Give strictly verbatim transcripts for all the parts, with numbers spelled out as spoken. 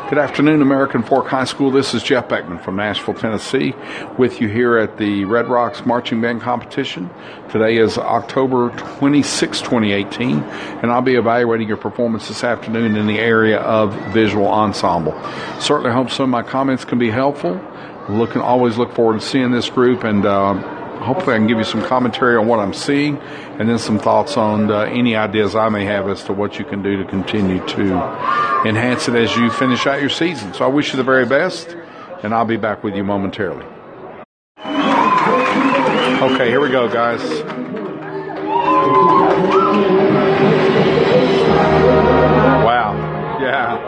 Good afternoon, American Fork High School. This is Jeff Beckman from Nashville, Tennessee, with you here at the Red Rocks Marching Band Competition. Today is October twenty-sixth, twenty eighteen, and I'll be evaluating your performance this afternoon in the area of visual ensemble. Certainly hope some of my comments can be helpful. Looking, always look forward to seeing this group, and uh, hopefully I can give you some commentary on what I'm seeing, and then some thoughts on uh, any ideas I may have as to what you can do to continue to enhance it as you finish out your season. So I wish you the very best, and I'll be back with you momentarily. Okay, here we go, guys. Wow. Yeah.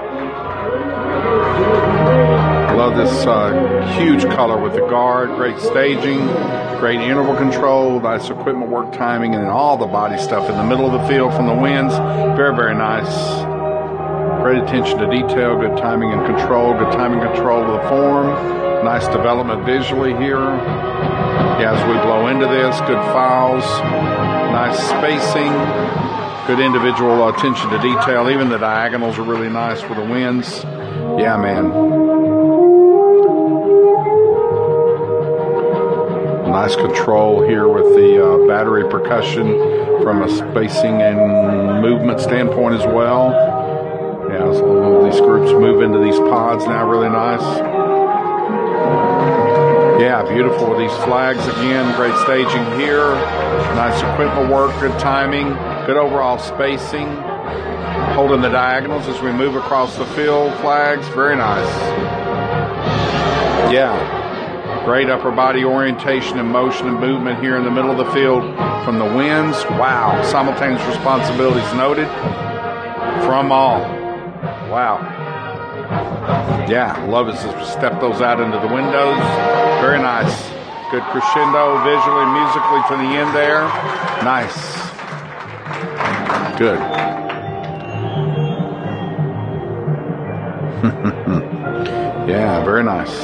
Love this uh, huge color with the guard, great staging, great interval control, nice equipment work timing, and then all the body stuff in the middle of the field from the winds. Very, very nice. Great attention to detail, good timing and control, good timing control of the form. Nice development visually here. Yeah, as we blow into this, good files, nice spacing, good individual attention to detail. Even the diagonals are really nice for the winds. Yeah, man. Nice control here with the uh, battery percussion from a spacing and movement standpoint as well. Yeah, so these groups move into these pods now, really nice. Yeah, beautiful with these flags again. Great staging here. Nice equipment work, good timing, good overall spacing. Holding the diagonals as we move across the field. Flags, very nice. Yeah. Great upper body orientation and motion and movement here in the middle of the field from the winds. Wow. Simultaneous responsibilities noted from all. Wow. Yeah, love it as we step those out into the windows. Very nice. Good crescendo visually, musically to the end there. Nice. Good. Yeah, very nice.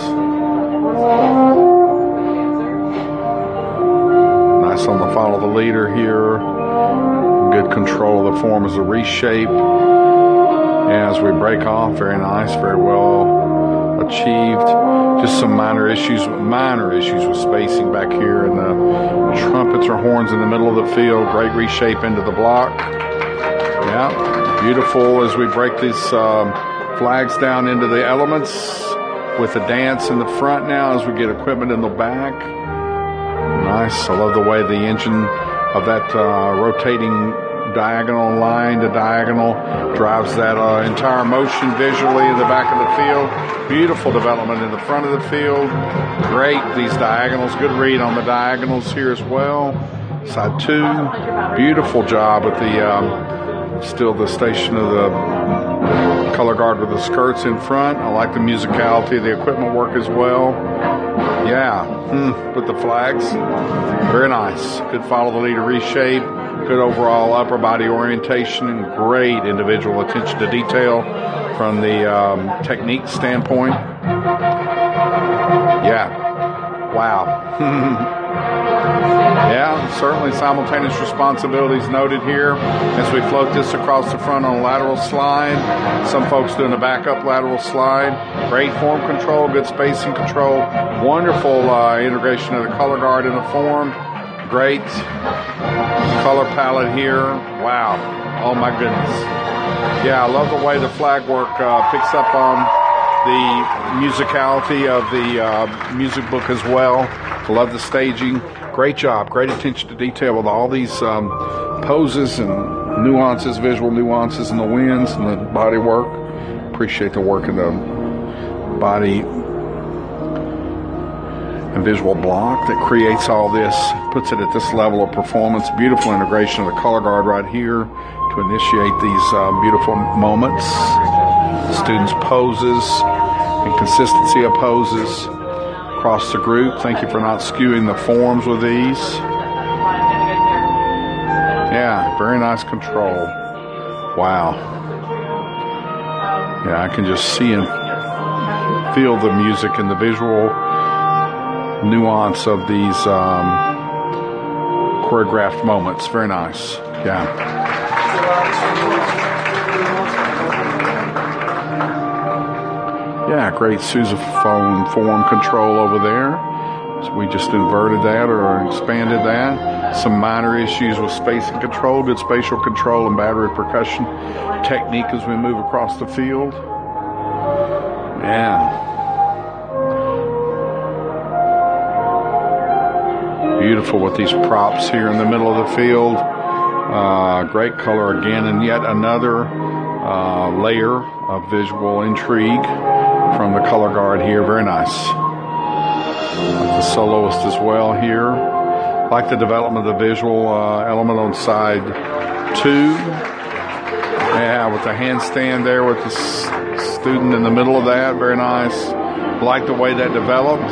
Nice on the follow the leader here. Good control of the form as a reshape. Yeah, as we break off, very nice, very well achieved. Just some minor issues, minor issues with spacing back here, and the trumpets or horns in the middle of the field. Great reshape into the block. Yeah, beautiful as we break these um, flags down into the elements with the dance in the front now as we get equipment in the back. Nice. I love the way the engine of that uh, rotating diagonal line to diagonal drives that uh, entire motion visually in the back of the field. Beautiful development in the front of the field. Great, these diagonals. Good read on the diagonals here as well. Side two. Beautiful job with the um, still the station of the color guard with the skirts in front. I like the musicality of the equipment work as well. Yeah, mm, with the flags. Very nice. Good follow the leader reshape. Good overall upper body orientation and great individual attention to detail from the um, technique standpoint. Yeah. Wow. Yeah, certainly simultaneous responsibilities noted here as we float this across the front on a lateral slide. Some folks doing a backup lateral slide. Great form control, good spacing control. Wonderful uh, integration of the color guard in the form. Great color palette here. Wow. Oh my goodness. Yeah, I love the way the flag work uh, picks up on the musicality of the uh, music book as well. Love the staging. Great job. Great attention to detail with all these um, poses and nuances, visual nuances in the winds and the body work. Appreciate the work in the body and visual block that creates all this, puts it at this level of performance. Beautiful integration of the color guard right here to initiate these uh, beautiful moments. The students' poses and consistency of poses across the group. Thank you for not skewing the forms with these. Yeah, very nice control. Wow. Yeah, I can just see and feel the music and the visual nuance of these um, choreographed moments. Very nice. Yeah. Yeah, great sousaphone form control over there. So we just inverted that or expanded that. Some minor issues with spacing control, good spatial control and battery percussion technique as we move across the field. Yeah. Beautiful with these props here in the middle of the field. Uh, great color again, and yet another uh, layer of visual intrigue from the color guard here. Very nice. Like the soloist as well here. Like the development of the visual uh, element on side two. Yeah, with the handstand there with the s- student in the middle of that. Very nice. Like the way that developed.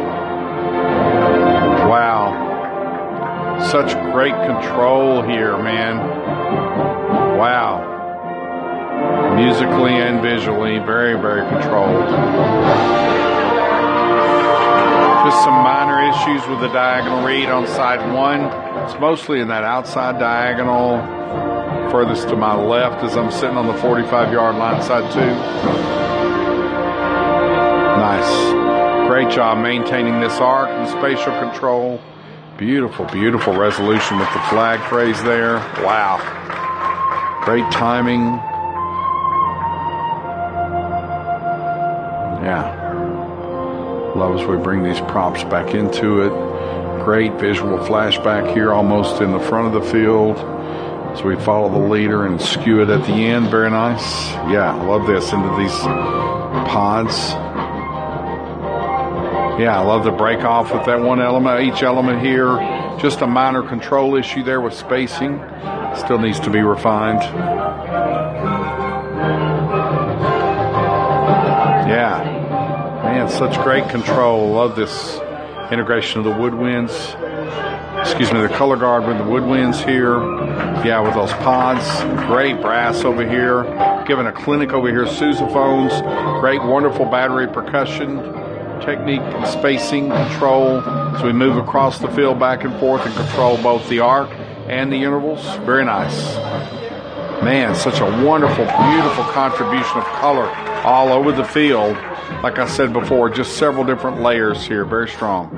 Wow. Such great control here, man. Wow. Musically and visually, very, very controlled. Just some minor issues with the diagonal read on side one. It's mostly in that outside diagonal, furthest to my left as I'm sitting on the forty-five yard line, side two. Nice. Great job maintaining this arc and spatial control. Beautiful, beautiful resolution with the flag phrase there. Wow. Great timing. Yeah. Love as we bring these props back into it. Great visual flashback here almost in the front of the field. So we follow the leader and skew it at the end. Very nice. Yeah, I love this into these pods. Yeah, I love the break off with that one element, each element here. Just a minor control issue there with spacing. Still needs to be refined. Yeah. Man, such great control. Love this integration of the woodwinds. Excuse me, the color guard with the woodwinds here. Yeah, with those pods. Great brass over here. Giving a clinic over here, sousaphones. Great, wonderful battery percussion technique and spacing control. So we move across the field back and forth and control both the arc and the intervals. Very nice. Man, such a wonderful, beautiful contribution of color all over the field. Like I said before, just several different layers here. Very strong.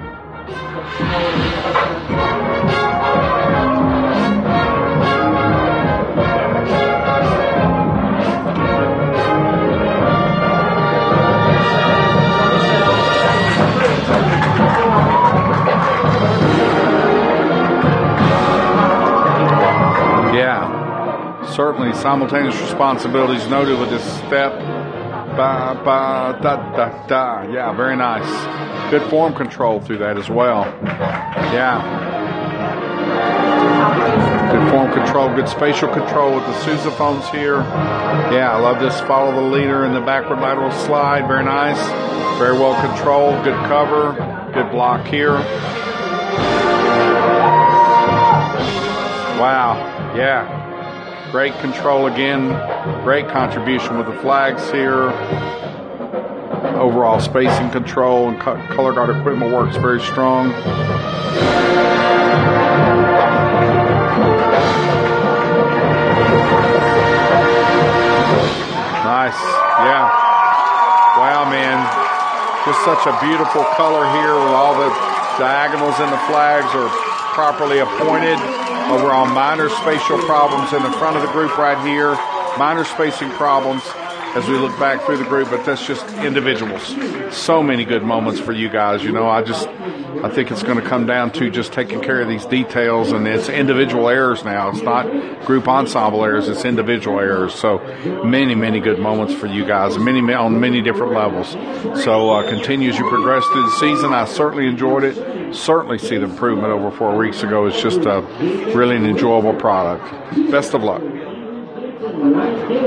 Yeah, certainly simultaneous responsibilities noted with this step. Ba, ba, da, da, da. Yeah, very nice. Good form control through that as well. Yeah. Good form control, good spatial control with the sousaphones here. Yeah, I love this follow the leader in the backward lateral slide. Very nice. Very well controlled. Good cover. Good block here. Wow. Yeah. Great control again. Great contribution with the flags here. Overall spacing control and color guard equipment works very strong. Nice. Yeah. Wow, man. Just such a beautiful color here with all the diagonals in the flags are properly appointed. Overall minor spatial problems in the front of the group right here. Minor spacing problems as we look back through the group, but that's just individuals. So many good moments for you guys. You know, I just, I think it's going to come down to just taking care of these details, and it's individual errors now. It's not group ensemble errors, it's individual errors. So many, many good moments for you guys, many on many different levels. So uh, continue as you progress through the season. I certainly enjoyed it. Certainly see the improvement over four weeks ago. It's just a really an enjoyable product. Best of luck.